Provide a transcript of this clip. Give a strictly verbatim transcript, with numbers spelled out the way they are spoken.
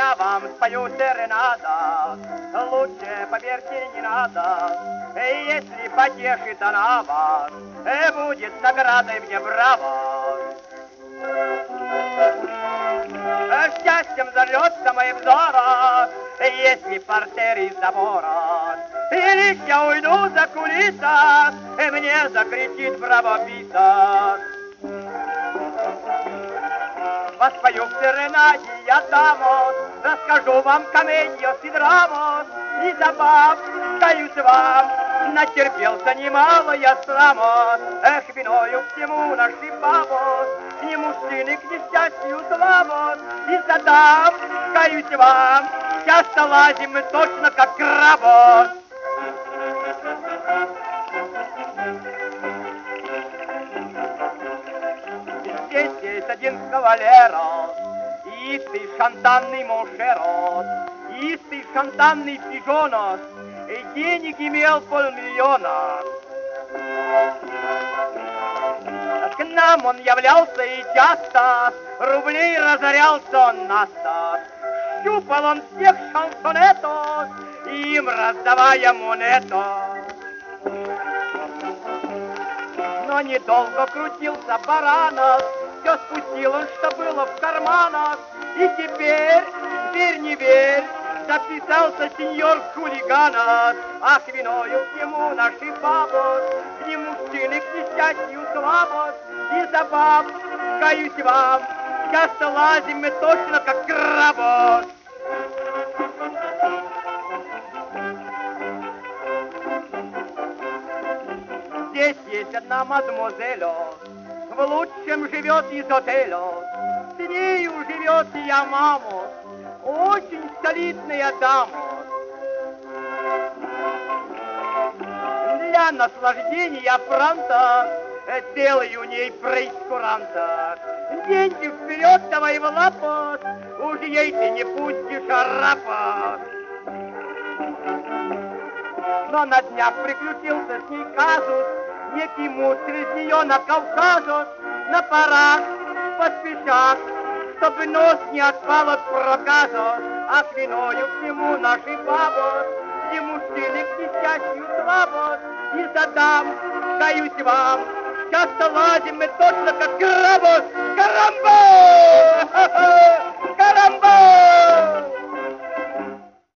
я вам спою серенада, лучше, поверьте, не надо. Если потешит она вас, будет наградой мне браво. Счастьем зальется мои взора, если портер из забора. Или я уйду за кулиса, и мне закричит браво писа. Воспою в серенаде я даму, расскажу вам комедию и драму, и забав, каюсь вам, натерпелся немало я сраму. Эх, виною всему наши бабу, ни мужчины к несчастью славу, и задам, каюсь вам, часто лазим мы точно как крабы. Здесь есть один кавалерос, истый шантанный моншерос, истый шантанный пижонос, и денег имел полмиллиона. К нам он являлся и часто, рублей разорялся он насто. Щупал он всех шансонетов, им раздавая монету. Но недолго крутился баранов, все спустил он, что было в карманах. И теперь, верь не верь, записался сеньор хулигана. Ах, виною всему наши бабы, ни мужчины к несчастью слабы. И забав, каюсь вам, часто лазим мы точно как крабы. Здесь есть одна мадемуазель, в лучшем живет из отеля. С нею живет и я маму, очень солидная дама. Для наслаждения франта делаю у ней прейскуранта. Деньги вперед давай в лапу, уж ей ты не пустишь арапа. Но на днях приключился с ней казус, некий муж через нее на Кавказу, на парах, поспешах, чтобы нос не отпал от проказа. А к виною всему нашей бабы, и мужчины к несчастью слабы. И задам, каюсь вам, часто лазим мы точно как крабы. Карамба! Карамба!